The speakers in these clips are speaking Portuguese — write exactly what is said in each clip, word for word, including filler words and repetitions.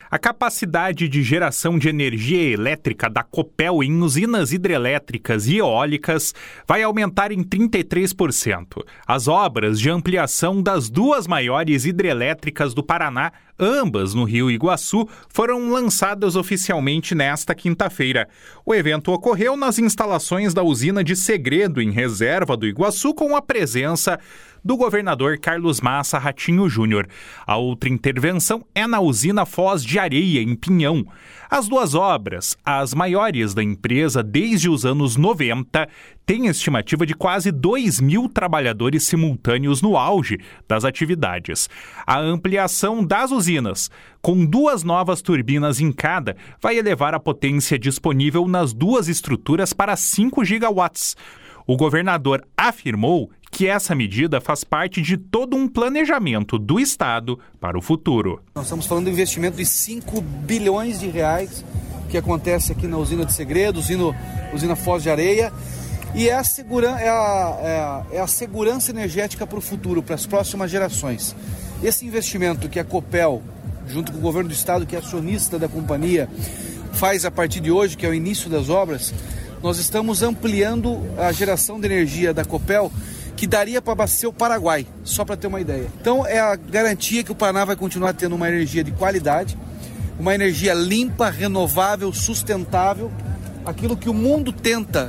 A capacidade de geração de energia elétrica da Copel em usinas hidrelétricas e eólicas vai aumentar em trinta e três por cento. As obras de ampliação das duas maiores hidrelétricas do Paraná, ambas no Rio Iguaçu, foram lançadas oficialmente nesta quinta-feira. O evento ocorreu nas instalações da usina de Segredo, em Reserva do Iguaçu, com a presença do governador Carlos Massa Ratinho Júnior. A outra intervenção é na usina Foz de Areia, em Pinhão. As duas obras, as maiores da empresa desde os anos noventa, têm estimativa de quase dois mil trabalhadores simultâneos no auge das atividades. A ampliação das usinas, com duas novas turbinas em cada, vai elevar a potência disponível nas duas estruturas para cinco gigawatts. O governador afirmou que essa medida faz parte de todo um planejamento do Estado para o futuro. Nós estamos falando de investimento de cinco bilhões de reais que acontece aqui na usina de Segredo, usina, usina Foz de Areia, e é a, segura, é a, é a, é a segurança energética para o futuro, para as próximas gerações. Esse investimento que a Copel, junto com o governo do Estado, que é acionista da companhia, faz a partir de hoje, que é o início das obras, nós estamos ampliando a geração de energia da Copel, que daria para abastecer o Paraguai, só para ter uma ideia. Então é a garantia que o Paraná vai continuar tendo uma energia de qualidade, uma energia limpa, renovável, sustentável, aquilo que o mundo tenta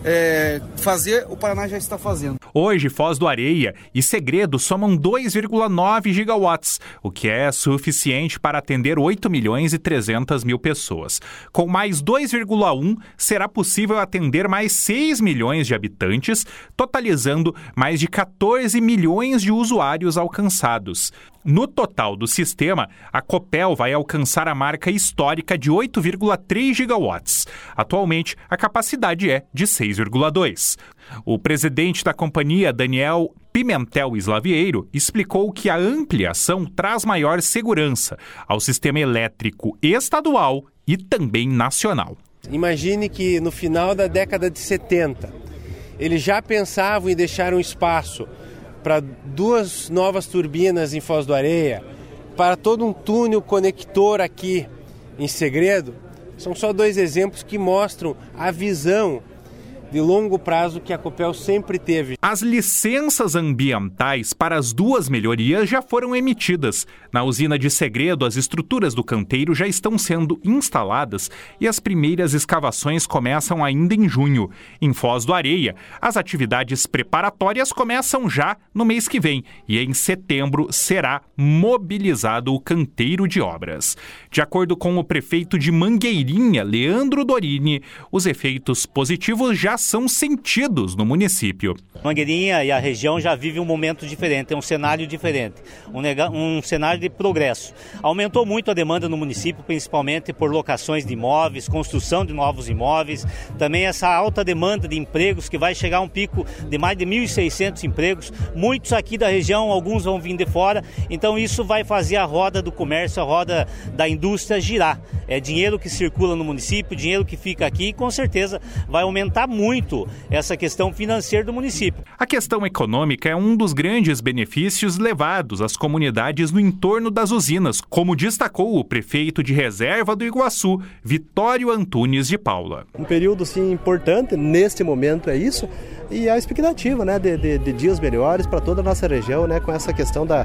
é, fazer, o Paraná já está fazendo. Hoje, Foz do Areia e Segredo somam dois vírgula nove gigawatts, o que é suficiente para atender oito milhões e trezentas mil pessoas. Com mais dois vírgula um, será possível atender mais seis milhões de habitantes, totalizando mais de quatorze milhões de usuários alcançados. No total do sistema, a Copel vai alcançar a marca histórica de oito vírgula três gigawatts. Atualmente, a capacidade é de seis vírgula dois. O presidente da companhia, Daniel Pimentel Slavieiro, explicou que a ampliação traz maior segurança ao sistema elétrico estadual e também nacional. Imagine que no final da década de setenta, eles já pensavam em deixar um espaço para duas novas turbinas em Foz do Areia, para todo um túnel conector aqui em Segredo. São só dois exemplos que mostram a visão de longo prazo que a Copel sempre teve. As licenças ambientais para as duas melhorias já foram emitidas. Na usina de Segredo, as estruturas do canteiro já estão sendo instaladas e as primeiras escavações começam ainda em junho. Em Foz do Areia, as atividades preparatórias começam já no mês que vem e em setembro será mobilizado o canteiro de obras. De acordo com o prefeito de Mangueirinha, Leandro Dorini, os efeitos positivos já são sentidos no município. Mangueirinha e a região já vivem um momento diferente, é um cenário diferente, um, nega, um cenário de progresso. Aumentou muito a demanda no município, principalmente por locações de imóveis, construção de novos imóveis, também essa alta demanda de empregos que vai chegar a um pico de mais de mil e seiscentos empregos, muitos aqui da região, alguns vão vir de fora, então isso vai fazer a roda do comércio, a roda da indústria girar. É dinheiro que circula no município, dinheiro que fica aqui e com certeza vai aumentar muito muito essa questão financeira do município. A questão econômica é um dos grandes benefícios levados às comunidades no entorno das usinas, como destacou o prefeito de Reserva do Iguaçu, Vitório Antunes de Paula. Um período sim importante, neste momento é isso, e a expectativa, né, de, de, de dias melhores para toda a nossa região, né, com essa questão da,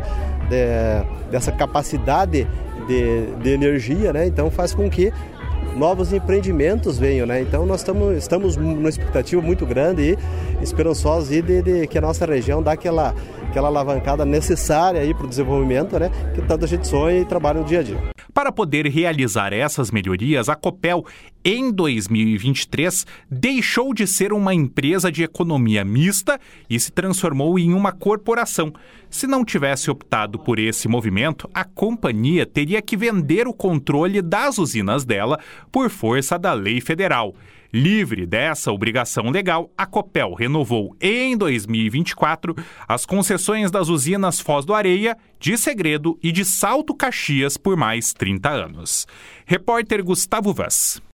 de, dessa capacidade de, de energia, né, então faz com que novos empreendimentos venham, né? Então nós estamos, estamos numa expectativa muito grande e esperançosos de, de, de que a nossa região dá aquela, aquela alavancada necessária para o desenvolvimento, né? Que tanta gente sonha e trabalha no dia a dia. Para poder realizar essas melhorias, a Copel, em dois mil e vinte e três, deixou de ser uma empresa de economia mista e se transformou em uma corporação. Se não tivesse optado por esse movimento, a companhia teria que vender o controle das usinas dela por força da lei federal. Livre dessa obrigação legal, a Copel renovou em dois mil e vinte e quatro as concessões das usinas Foz do Areia, de Segredo e de Salto Caxias por mais trinta anos. Repórter Gustavo Vaz.